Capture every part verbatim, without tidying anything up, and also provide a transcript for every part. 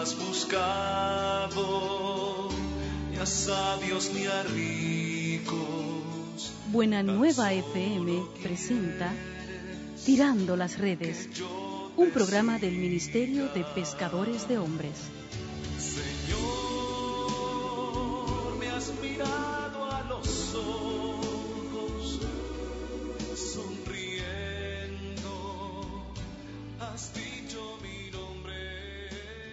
has buscado, ni a sabios ni a ricos. Buena Nueva F M presenta Tirando las Redes, un programa del Ministerio de Pescadores de Hombres. Señor, me has mirado a los ojos, sonriendo, has dicho mi nombre.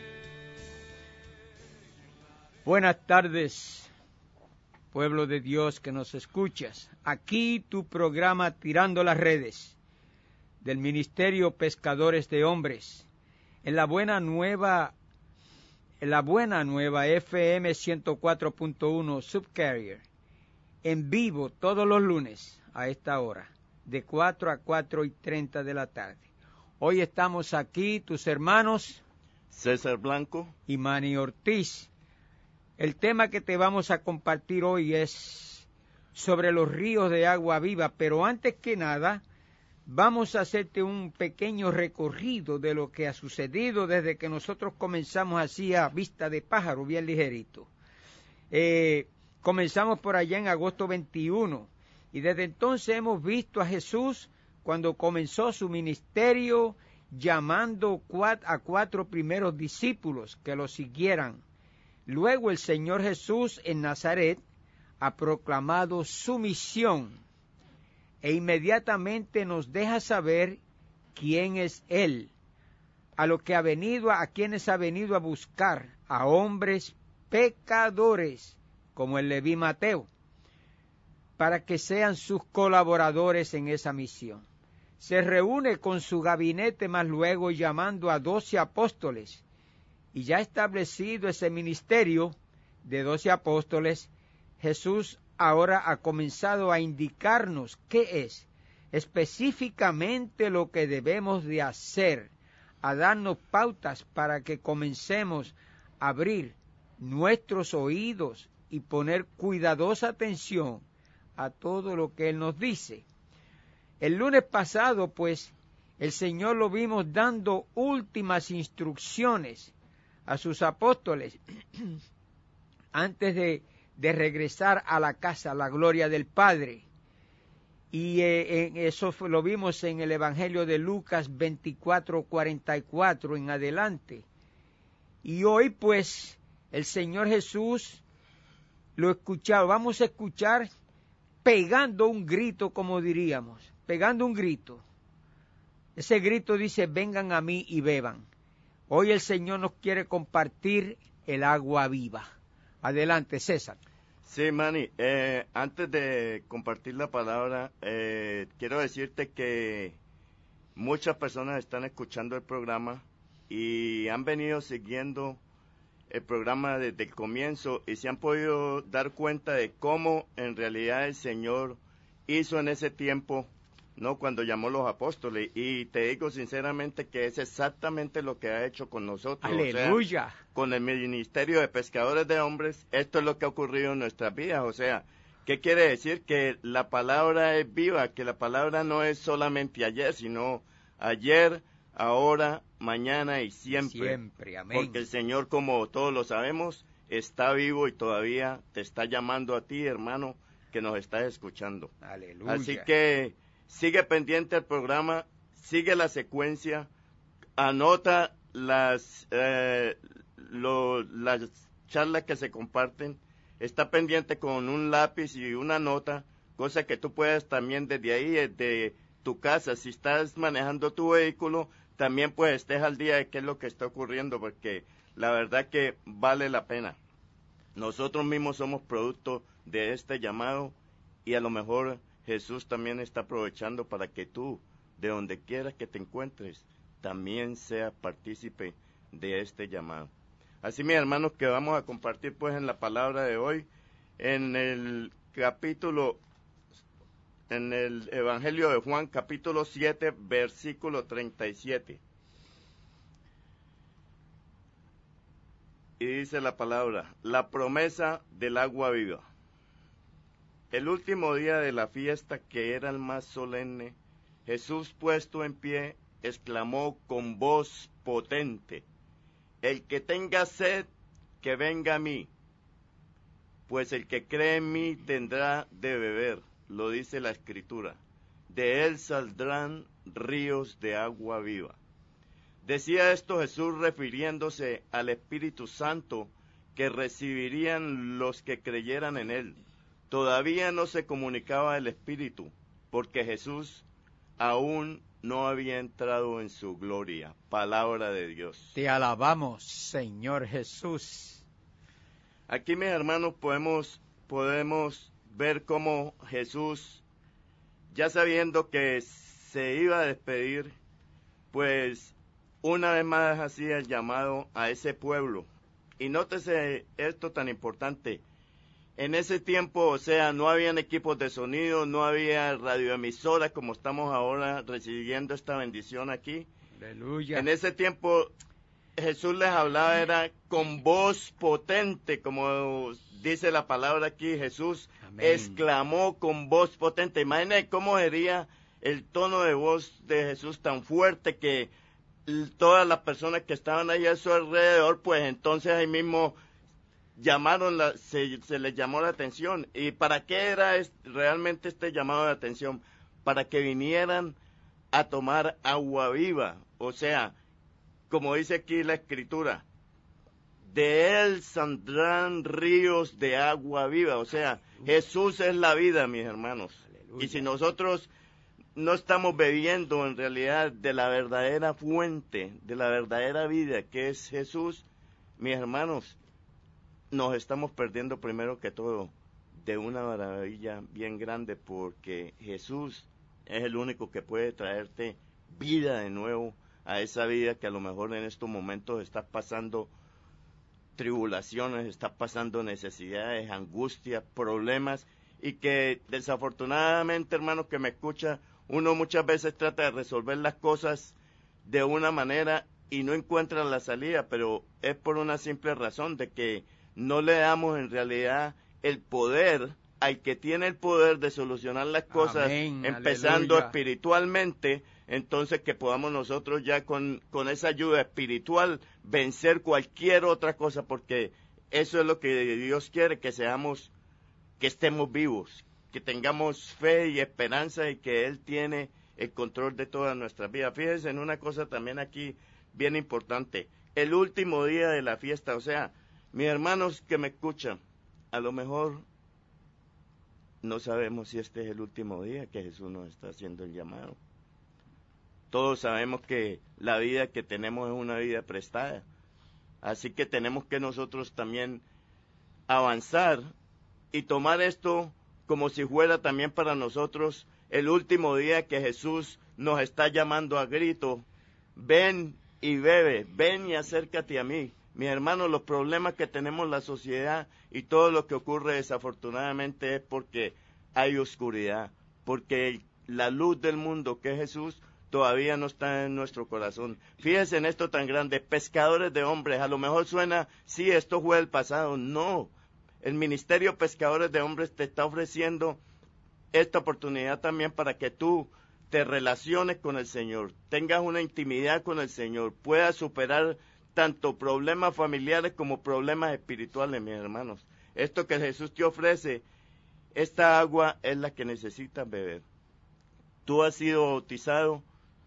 Buenas tardes, pueblo de Dios que nos escuchas. Aquí tu programa Tirando las Redes, del Ministerio Pescadores de Hombres, en la buena nueva, en la buena nueva F M ciento cuatro punto uno Subcarrier, en vivo todos los lunes a esta hora, de cuatro a cuatro y treinta de la tarde. Hoy estamos aquí, tus hermanos César Blanco y Manny Ortiz. El tema que te vamos a compartir hoy es sobre los ríos de agua viva, pero antes que nada, vamos a hacerte un pequeño recorrido de lo que ha sucedido desde que nosotros comenzamos así a vista de pájaro, bien ligerito. Eh, comenzamos por allá en agosto veintiuno, y desde entonces hemos visto a Jesús cuando comenzó su ministerio, llamando a cuatro primeros discípulos que lo siguieran. Luego el Señor Jesús en Nazaret ha proclamado su misión e inmediatamente nos deja saber quién es Él, a lo que ha venido, a quienes ha venido a buscar, a hombres pecadores, como el Leví Mateo, para que sean sus colaboradores en esa misión. Se reúne con su gabinete más luego llamando a doce apóstoles, y ya establecido ese ministerio de doce apóstoles, Jesús ahora ha comenzado a indicarnos qué es específicamente lo que debemos de hacer, a darnos pautas para que comencemos a abrir nuestros oídos y poner cuidadosa atención a todo lo que Él nos dice. El lunes pasado, pues, el Señor lo vimos dando últimas instrucciones a sus apóstoles antes de de regresar a la casa, a la gloria del Padre. Y eh, en eso fue, lo vimos en el Evangelio de Lucas veinticuatro, cuarenta y cuatro en adelante. Y hoy, pues, el Señor Jesús lo escuchaba, vamos a escuchar pegando un grito, como diríamos, pegando un grito. Ese grito dice, vengan a mí y beban. Hoy el Señor nos quiere compartir el agua viva. Adelante, César. Sí, Manny, eh, antes de compartir la palabra, eh, quiero decirte que muchas personas están escuchando el programa y han venido siguiendo el programa desde el comienzo y se han podido dar cuenta de cómo en realidad el Señor hizo en ese tiempo, ¿no?, cuando llamó a los apóstoles, y te digo sinceramente que es exactamente lo que ha hecho con nosotros. ¡Aleluya! O sea, con el Ministerio de Pescadores de Hombres, esto es lo que ha ocurrido en nuestras vidas. O sea, ¿qué quiere decir? Que la palabra es viva, que la palabra no es solamente ayer, sino ayer, ahora, mañana y siempre. Siempre, amén. Porque el Señor, como todos lo sabemos, está vivo y todavía te está llamando a ti, hermano, que nos estás escuchando. ¡Aleluya! Así que sigue pendiente el programa, sigue la secuencia, anota las, eh, lo, las charlas que se comparten, está pendiente con un lápiz y una nota, cosa que tú puedas también desde ahí, desde tu casa, si estás manejando tu vehículo, también pues estés al día de qué es lo que está ocurriendo, porque la verdad que vale la pena. Nosotros mismos somos producto de este llamado y a lo mejor Jesús también está aprovechando para que tú, de donde quieras que te encuentres, también seas partícipe de este llamado. Así, mis hermanos, que vamos a compartir pues en la palabra de hoy, en el capítulo, en el Evangelio de Juan, capítulo siete, versículo treinta y siete. Y dice la palabra, la promesa del agua viva. El último día de la fiesta, que era el más solemne, Jesús, puesto en pie, exclamó con voz potente, el que tenga sed, que venga a mí, pues el que cree en mí tendrá de beber, lo dice la Escritura. De él saldrán ríos de agua viva. Decía esto Jesús refiriéndose al Espíritu Santo que recibirían los que creyeran en él. Todavía no se comunicaba el Espíritu, porque Jesús aún no había entrado en su gloria. Palabra de Dios. Te alabamos, Señor Jesús. Aquí, mis hermanos, podemos, podemos ver cómo Jesús, ya sabiendo que se iba a despedir, pues una vez más hacía el llamado a ese pueblo. Y nótese esto tan importante. En ese tiempo, o sea, no habían equipos de sonido, no había radioemisoras como estamos ahora recibiendo esta bendición aquí. Aleluya. En ese tiempo Jesús les hablaba, era con voz potente, como dice la palabra aquí. Jesús Amén. Exclamó con voz potente. Imagínense cómo sería el tono de voz de Jesús tan fuerte que todas las personas que estaban ahí a su alrededor, pues entonces ahí mismo llamaron la, se, se les llamó la atención. ¿Y para qué era es, realmente este llamado de atención? Para que vinieran a tomar agua viva. O sea, como dice aquí la Escritura, de él saldrán ríos de agua viva. O sea, Jesús es la vida, mis hermanos. Aleluya. Y si nosotros no estamos bebiendo en realidad de la verdadera fuente, de la verdadera vida que es Jesús, mis hermanos, nos estamos perdiendo primero que todo de una maravilla bien grande, porque Jesús es el único que puede traerte vida de nuevo a esa vida que a lo mejor en estos momentos estás pasando tribulaciones, estás pasando necesidades, angustias, problemas, y que desafortunadamente, hermano que me escucha, uno muchas veces trata de resolver las cosas de una manera y no encuentra la salida, pero es por una simple razón de que no le damos en realidad el poder al que tiene el poder de solucionar las cosas, Amén, empezando aleluya. Espiritualmente. Entonces que podamos nosotros ya con, con esa ayuda espiritual vencer cualquier otra cosa, porque eso es lo que Dios quiere, que seamos, que estemos vivos, que tengamos fe y esperanza y que Él tiene el control de toda nuestra vida. Fíjense en una cosa también aquí bien importante, el último día de la fiesta. O sea, mis hermanos que me escuchan, a lo mejor no sabemos si este es el último día que Jesús nos está haciendo el llamado. Todos sabemos que la vida que tenemos es una vida prestada, así que tenemos que nosotros también avanzar y tomar esto como si fuera también para nosotros el último día que Jesús nos está llamando a grito: ven y bebe, ven y acércate a mí. Mis hermanos, los problemas que tenemos en la sociedad y todo lo que ocurre desafortunadamente es porque hay oscuridad, porque la luz del mundo que es Jesús todavía no está en nuestro corazón. Fíjense en esto tan grande, pescadores de hombres. A lo mejor suena, sí, esto fue el pasado. No, el ministerio Pescadores de Hombres te está ofreciendo esta oportunidad también para que tú te relaciones con el Señor, tengas una intimidad con el Señor, puedas superar tanto problemas familiares como problemas espirituales, mis hermanos. Esto que Jesús te ofrece, esta agua es la que necesitas beber. Tú has sido bautizado,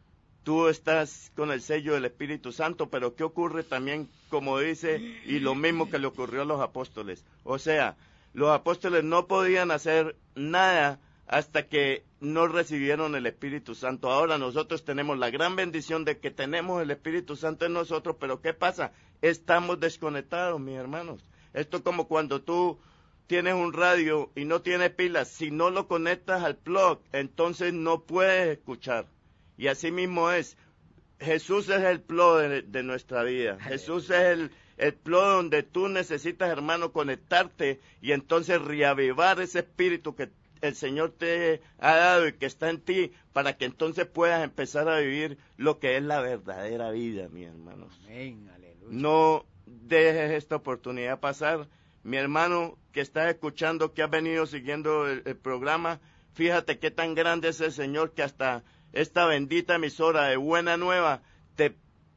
tú estás con el sello del Espíritu Santo, pero ¿qué ocurre también, como dice, y lo mismo que le ocurrió a los apóstoles? O sea, los apóstoles no podían hacer nada hasta que no recibieron el Espíritu Santo. Ahora nosotros tenemos la gran bendición de que tenemos el Espíritu Santo en nosotros, pero ¿qué pasa? Estamos desconectados, mis hermanos. Esto es como cuando tú tienes un radio y no tiene pilas, si no lo conectas al plug, entonces no puedes escuchar. Y así mismo es, Jesús es el plug de, de nuestra vida, Jesús es el, el plug donde tú necesitas, hermano, conectarte y entonces reavivar ese espíritu que el Señor te ha dado y que está en ti, para que entonces puedas empezar a vivir lo que es la verdadera vida, mis hermanos. Amén, aleluya. No dejes esta oportunidad pasar. Mi hermano que estás escuchando, que has venido siguiendo el, el programa, fíjate qué tan grande es el Señor que hasta esta bendita emisora de Buena Nueva te,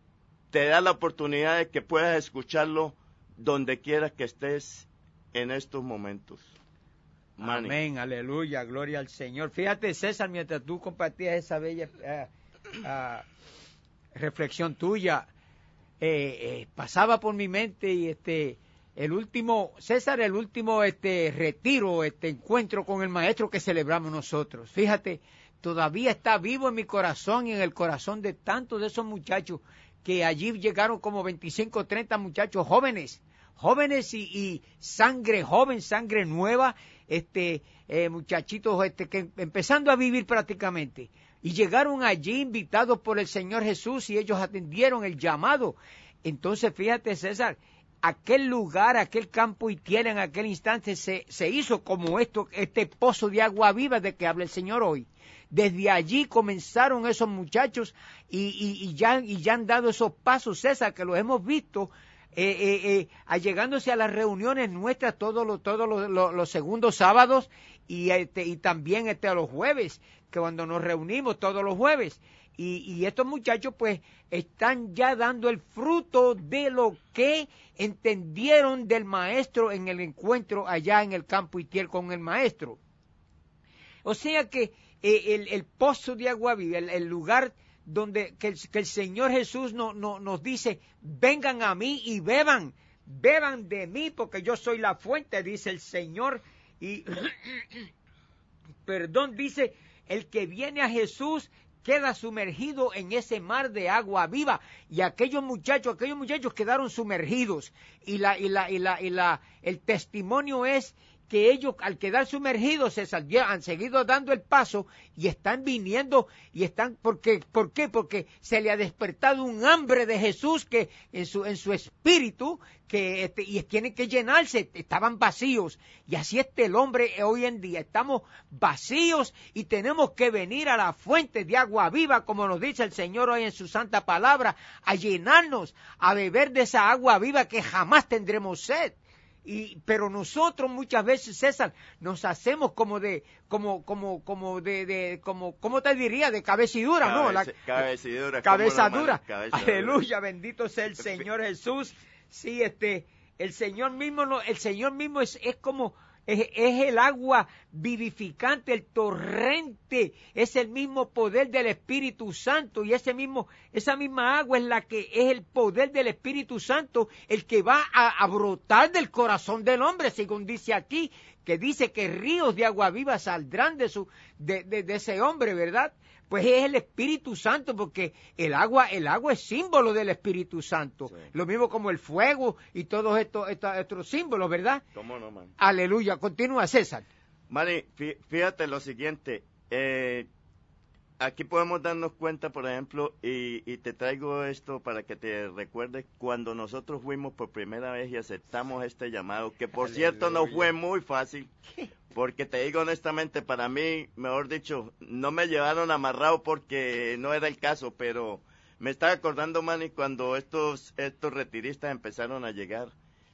te da la oportunidad de que puedas escucharlo donde quiera que estés en estos momentos. Manny. Amén, aleluya, gloria al Señor. Fíjate, César, mientras tú compartías esa bella uh, uh, reflexión tuya, eh, eh, pasaba por mi mente y este el último, César, el último este retiro, este encuentro con el maestro que celebramos nosotros. Fíjate, todavía está vivo en mi corazón y en el corazón de tantos de esos muchachos que allí llegaron como veinticinco, treinta muchachos jóvenes, jóvenes y, y sangre joven, sangre nueva, este eh, muchachitos este que empezando a vivir prácticamente. Y llegaron allí invitados por el Señor Jesús y ellos atendieron el llamado. Entonces, fíjate, César, aquel lugar, aquel campo y tierra en aquel instante se, se hizo como esto, este pozo de agua viva de que habla el Señor hoy. Desde allí comenzaron esos muchachos y, y, y, ya, y ya han dado esos pasos, César, que los hemos visto eh, eh, eh, allegándose a las reuniones nuestras todos los, todos los, los, los segundos sábados y, este, y también este, a los jueves, que cuando nos reunimos todos los jueves. Y, y estos muchachos pues están ya dando el fruto de lo que entendieron del maestro en el encuentro allá en el campo Itiel con el maestro. O sea que eh, el, el pozo de agua viva, el, el lugar donde que el, que el Señor Jesús no, no, nos dice, vengan a mí y beban, beban de mí porque yo soy la fuente, dice el Señor. Y, perdón, dice, el que viene a Jesús queda sumergido en ese mar de agua viva. Y aquellos muchachos, aquellos muchachos quedaron sumergidos. Y la, y la, y la, y la, el testimonio es que ellos al quedar sumergidos se salieron, han seguido dando el paso y están viniendo y están, porque, ¿por qué? Porque se le ha despertado un hambre de Jesús que en su, en su espíritu, que este, y tienen que llenarse, estaban vacíos. Y así está el hombre hoy en día, estamos vacíos y tenemos que venir a la fuente de agua viva, como nos dice el Señor hoy en su santa palabra, a llenarnos, a beber de esa agua viva que jamás tendremos sed. Y, pero nosotros muchas veces, César, nos hacemos como de, como, como, como de, de, como, ¿cómo te diría? De cabecidura, Cabeza, ¿no? La, cabecidura. Cabezadura. No, cabeza Aleluya, bendito sea el Señor Jesús. Sí, este, el Señor mismo, no, el Señor mismo es, es como, es, es el agua vivificante, el torrente, es el mismo poder del Espíritu Santo y ese mismo, esa misma agua es la que es el poder del Espíritu Santo, el que va a, a brotar del corazón del hombre, según dice aquí, que dice que ríos de agua viva saldrán de su, de, de, de ese hombre, ¿verdad? Pues es el Espíritu Santo, porque el agua, el agua es símbolo del Espíritu Santo. Sí. Lo mismo como el fuego y todos estos, estos, estos símbolos, ¿verdad? ¿Cómo no, man? Aleluya. Continúa, César. Manny, fíjate lo siguiente. Eh, aquí podemos darnos cuenta, por ejemplo, y, y te traigo esto para que te recuerdes, cuando nosotros fuimos por primera vez y aceptamos este llamado, que por Aleluya. Cierto no fue muy fácil. Porque te digo honestamente, para mí, mejor dicho, no me llevaron amarrado porque no era el caso, pero me estaba acordando, Manny, cuando estos estos retiristas empezaron a llegar.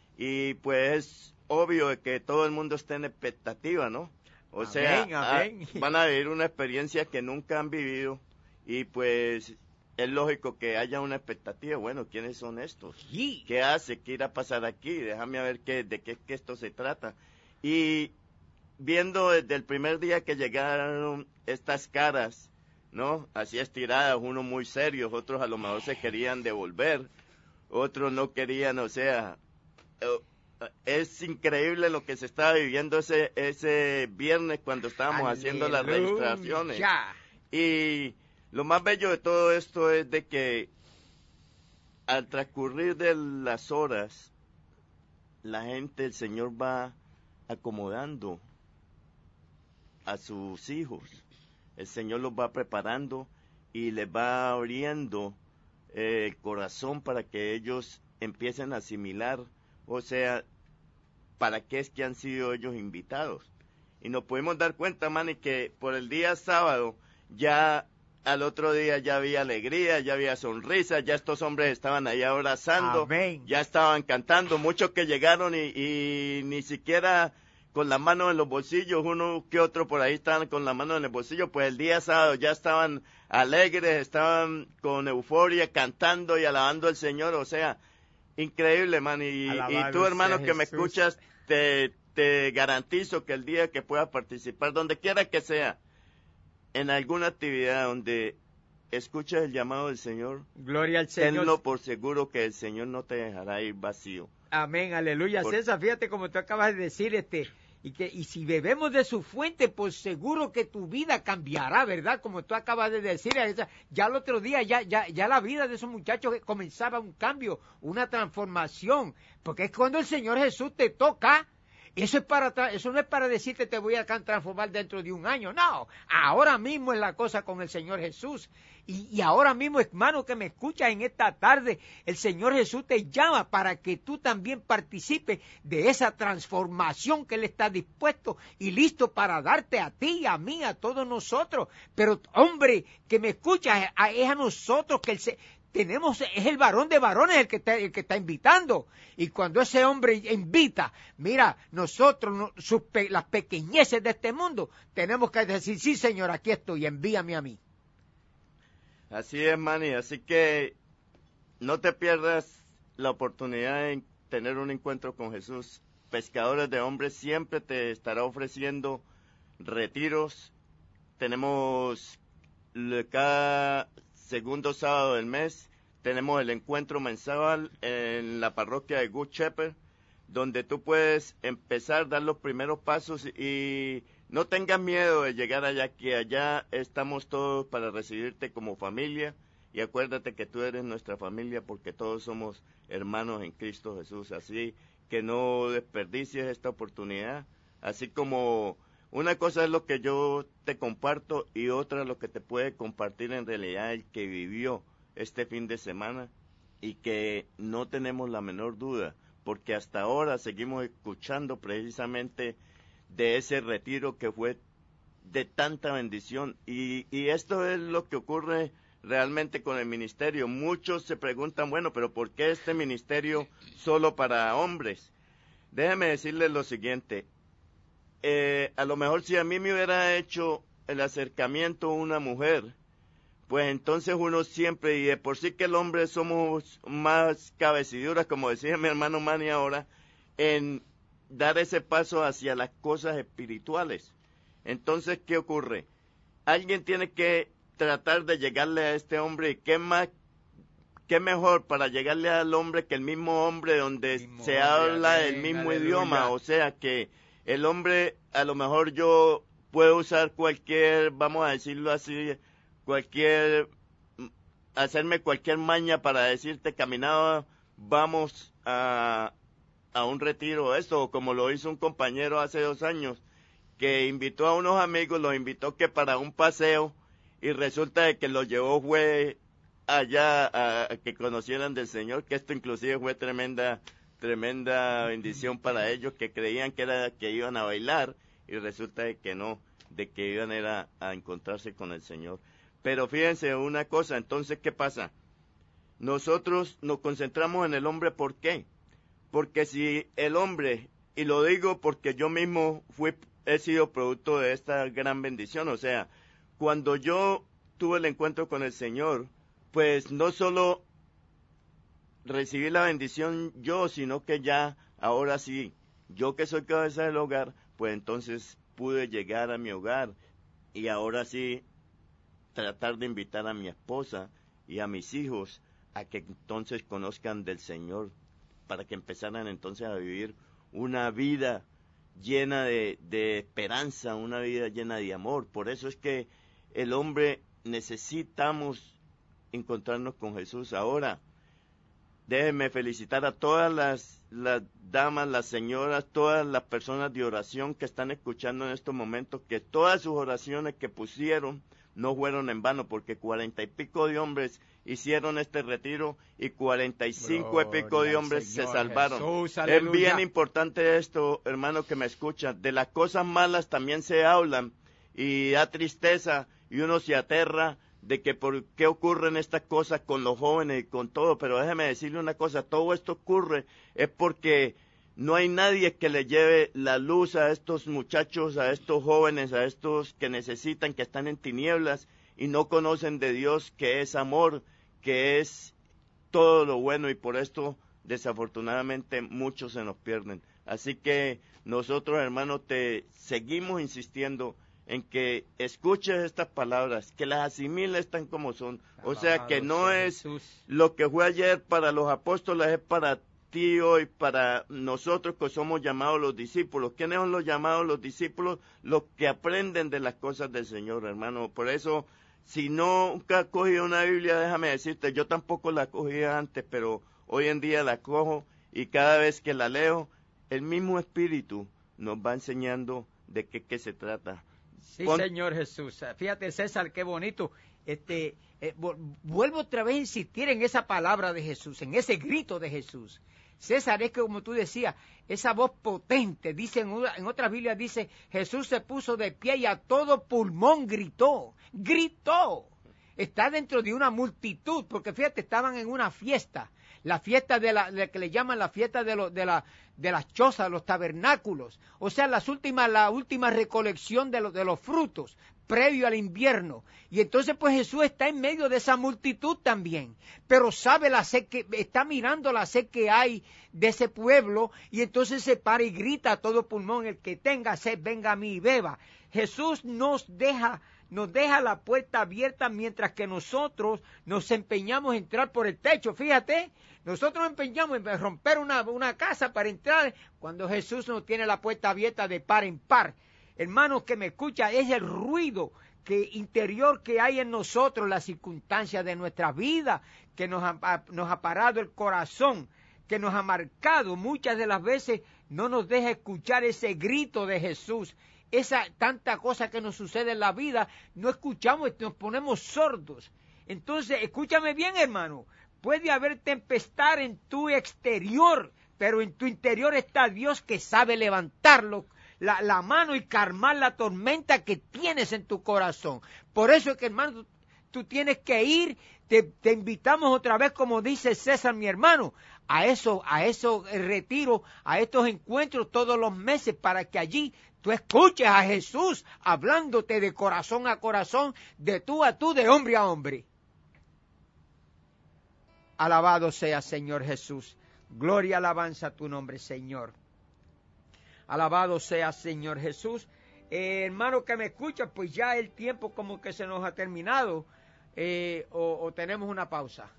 Y pues es obvio que todo el mundo está en expectativa, ¿no? O amén, sea, amén. A, van a vivir una experiencia que nunca han vivido y pues es lógico que haya una expectativa. Bueno, ¿quiénes son estos? Sí. ¿Qué hace? ¿Qué irá a pasar aquí? Déjame ver qué, de qué, qué esto se trata. Y viendo desde el primer día que llegaron estas caras, ¿no? Así estiradas, unos muy serios, otros a lo mejor se querían devolver, otros no querían, o sea, es increíble lo que se estaba viviendo ese ese viernes cuando estábamos Aleluya. Haciendo las registraciones. Y lo más bello de todo esto es de que al transcurrir de las horas, la gente, el Señor va acomodando a sus hijos, el Señor los va preparando y les va abriendo eh, el corazón para que ellos empiecen a asimilar, o sea, para qué es que han sido ellos invitados. Y nos podemos dar cuenta, Manny, que por el día sábado, ya al otro día ya había alegría, ya había sonrisa, ya estos hombres estaban ahí abrazando, Amén. Ya estaban cantando, muchos que llegaron y, y ni siquiera con la mano en los bolsillos, uno que otro por ahí estaban con la mano en el bolsillo, pues el día sábado ya estaban alegres, estaban con euforia, cantando y alabando al Señor, o sea, increíble, man, y, y tú, hermano, que me escuchas, te, te garantizo que el día que puedas participar, donde quiera que sea, en alguna actividad donde escuchas el llamado del Señor, gloria al Señor, tenlo por seguro que el Señor no te dejará ir vacío. Amén, aleluya. Por... César, fíjate como tú acabas de decir, este, y que y si bebemos de su fuente, pues seguro que tu vida cambiará, ¿verdad? Como tú acabas de decir, ya el otro día, ya, ya, ya la vida de esos muchachos comenzaba un cambio, una transformación, porque es cuando el Señor Jesús te toca. Eso, es para, eso no es para decirte te voy a transformar dentro de un año, no, ahora mismo es la cosa con el Señor Jesús, y, y ahora mismo, hermano, que me escuchas en esta tarde, el Señor Jesús te llama para que tú también participes de esa transformación que Él está dispuesto y listo para darte a ti, a mí, a todos nosotros, pero hombre, que me escuchas, es a, es a nosotros que el se tenemos, es el varón de varones el que, está, el que está invitando. Y cuando ese hombre invita, mira, nosotros, no, sus, las pequeñeces de este mundo, tenemos que decir, sí, Señor, aquí estoy, envíame a mí. Así es, Manny, así que no te pierdas la oportunidad de tener un encuentro con Jesús. Pescadores de Hombres siempre te estará ofreciendo retiros. Tenemos cada segundo sábado del mes, tenemos el encuentro mensual en la parroquia de Good Shepherd, donde tú puedes empezar a dar los primeros pasos y no tengas miedo de llegar allá, que allá estamos todos para recibirte como familia, y acuérdate que tú eres nuestra familia porque todos somos hermanos en Cristo Jesús, así que no desperdicies esta oportunidad, así como una cosa es lo que yo te comparto y otra lo que te puede compartir en realidad el que vivió este fin de semana y que no tenemos la menor duda, porque hasta ahora seguimos escuchando precisamente de ese retiro que fue de tanta bendición y, y esto es lo que ocurre realmente con el ministerio. Muchos se preguntan, bueno, pero ¿por qué este ministerio solo para hombres? Déjeme decirles lo siguiente. Eh, a lo mejor si a mí me hubiera hecho el acercamiento una mujer, pues entonces uno siempre, y de por sí que el hombre somos más cabeciduras, como decía mi hermano Manny ahora, en dar ese paso hacia las cosas espirituales. Entonces, ¿qué ocurre? Alguien tiene que tratar de llegarle a este hombre, y qué más, qué mejor para llegarle al hombre que el mismo hombre donde mismo se hombre, habla amén, el mismo aleluya. Idioma, o sea que el hombre, a lo mejor yo puedo usar cualquier, vamos a decirlo así, cualquier, hacerme cualquier maña para decirte, caminaba, vamos a, a un retiro, esto, como lo hizo un compañero hace dos años, que invitó a unos amigos, los invitó que para un paseo, y resulta de que los llevó fue allá a, a que conocieran del Señor, que esto inclusive fue tremenda tremenda bendición para ellos, que creían que era que iban a bailar y resulta de que no, de que iban era a encontrarse con el Señor. Pero fíjense una cosa, entonces ¿qué pasa? Nosotros nos concentramos en el hombre, ¿por qué? Porque si el hombre, y lo digo porque yo mismo fui, he sido producto de esta gran bendición, o sea, cuando yo tuve el encuentro con el Señor, pues no solo recibí la bendición yo, sino que ya, ahora sí, yo que soy cabeza del hogar, pues entonces pude llegar a mi hogar y ahora sí tratar de invitar a mi esposa y a mis hijos a que entonces conozcan del Señor, para que empezaran entonces a vivir una vida llena de, de esperanza, una vida llena de amor. Por eso es que el hombre necesitamos encontrarnos con Jesús. Ahora, déjenme felicitar a todas las, las damas, las señoras, todas las personas de oración que están escuchando en estos momentos, que todas sus oraciones que pusieron no fueron en vano, porque cuarenta y pico de hombres hicieron este retiro y cuarenta y cinco y pico de hombres se salvaron. Jesús, es bien importante esto, hermano, que me escuchan. De las cosas malas también se hablan y da tristeza y uno se aterra de que por qué ocurren estas cosas con los jóvenes y con todo, pero déjeme decirle una cosa, todo esto ocurre es porque no hay nadie que le lleve la luz a estos muchachos, a estos jóvenes, a estos que necesitan, que están en tinieblas y no conocen de Dios, que es amor, que es todo lo bueno, y por esto desafortunadamente muchos se nos pierden. Así que nosotros, hermanos, te seguimos insistiendo en que escuches estas palabras, que las asimiles tan como son. O sea, que no es lo que fue ayer para los apóstoles, es para ti hoy, para nosotros que somos llamados los discípulos. ¿Quiénes son los llamados los discípulos? Los que aprenden de las cosas del Señor, hermano. Por eso, si nunca has cogido una Biblia, déjame decirte, yo tampoco la cogía antes, pero hoy en día la cojo, y cada vez que la leo, el mismo Espíritu nos va enseñando de qué, qué se trata. Sí, Pon... Señor Jesús. Fíjate, César, qué bonito. Este, eh, vuelvo otra vez a insistir en esa palabra de Jesús, en ese grito de Jesús. César, es que como tú decías, esa voz potente, dice en, una, en otra Biblia, dice, Jesús se puso de pie y a todo pulmón gritó, gritó. Está dentro de una multitud, porque fíjate, estaban en una fiesta, la fiesta de la, de que le llaman la fiesta de, lo, de, la, de las chozas, los tabernáculos, o sea, las últimas, la última recolección de, lo, de los frutos, previo al invierno. Y entonces pues Jesús está en medio de esa multitud también, pero sabe la sed que, está mirando la sed que hay de ese pueblo, y entonces se para y grita a todo pulmón, el que tenga sed, venga a mí y beba. Jesús nos deja, nos deja la puerta abierta mientras que nosotros nos empeñamos en entrar por el techo. Fíjate, nosotros nos empeñamos en romper una, una casa para entrar, cuando Jesús nos tiene la puerta abierta de par en par. Hermanos que me escuchan, es el ruido que, interior que hay en nosotros, las circunstancias de nuestra vida, que nos ha, nos ha parado el corazón, que nos ha marcado muchas de las veces, no nos deja escuchar ese grito de Jesús. Esa tanta cosa que nos sucede en la vida, no escuchamos, nos ponemos sordos. Entonces, escúchame bien, hermano, puede haber tempestad en tu exterior, pero en tu interior está Dios que sabe levantarlo, la, la mano y calmar la tormenta que tienes en tu corazón. Por eso es que, hermano, tú, tú tienes que ir, te, te invitamos otra vez, como dice César, mi hermano, a eso, a esos retiros, a estos encuentros todos los meses, para que allí tú escuches a Jesús hablándote de corazón a corazón, de tú a tú, de hombre a hombre. Alabado sea, Señor Jesús. Gloria, alabanza a tu nombre, Señor. Alabado sea, Señor Jesús. Eh, hermano que me escucha, pues ya el tiempo como que se nos ha terminado, eh, o, o tenemos una pausa.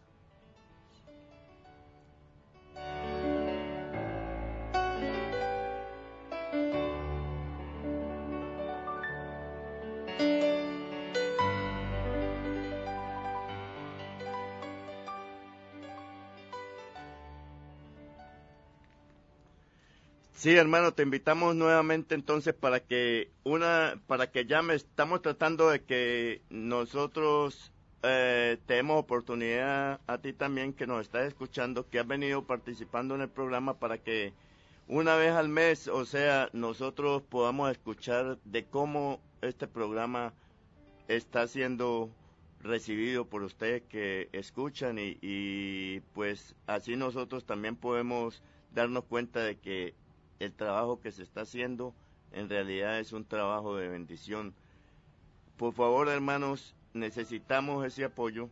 Sí, hermano, te invitamos nuevamente entonces para que una, para que llames. Estamos tratando de que nosotros eh, te demos oportunidad a ti también que nos estás escuchando, que has venido participando en el programa, para que una vez al mes, o sea, nosotros podamos escuchar de cómo este programa está siendo recibido por ustedes que escuchan, y, y pues así nosotros también podemos darnos cuenta de que el trabajo que se está haciendo en realidad es un trabajo de bendición. Por favor, hermanos, necesitamos ese apoyo.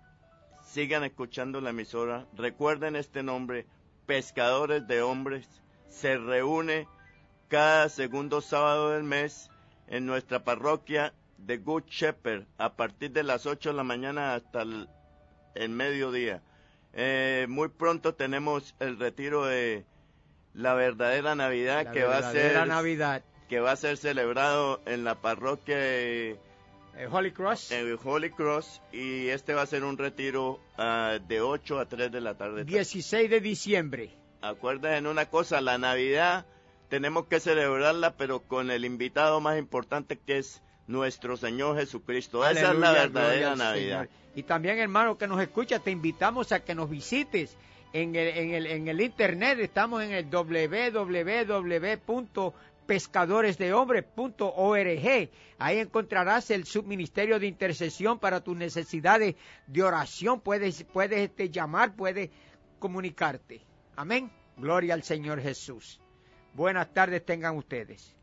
Sigan escuchando la emisora. Recuerden este nombre, Pescadores de Hombres. Se reúne cada segundo sábado del mes en nuestra parroquia de Good Shepherd, a partir de las ocho de la mañana hasta el, el mediodía. Eh, muy pronto tenemos el retiro de la verdadera Navidad, la que verdadera va a ser Navidad. que va a ser celebrado en la parroquia de eh, Holy Cross. En Holy Cross, y este va a ser un retiro uh, de ocho a tres de la tarde. dieciséis de diciembre. Acuérdense en una cosa, la Navidad tenemos que celebrarla, pero con el invitado más importante, que es nuestro Señor Jesucristo. Aleluya, esa es la verdadera Navidad. Señor. Y también, hermano que nos escucha, te invitamos a que nos visites en el, en el, en el internet. Estamos en el doble u doble u doble u punto pescadores de hombres punto org. Ahí encontrarás el subministerio de intercesión para tus necesidades de oración. Puedes, puedes este, llamar, puedes comunicarte. Amén. Gloria al Señor Jesús. Buenas tardes tengan ustedes.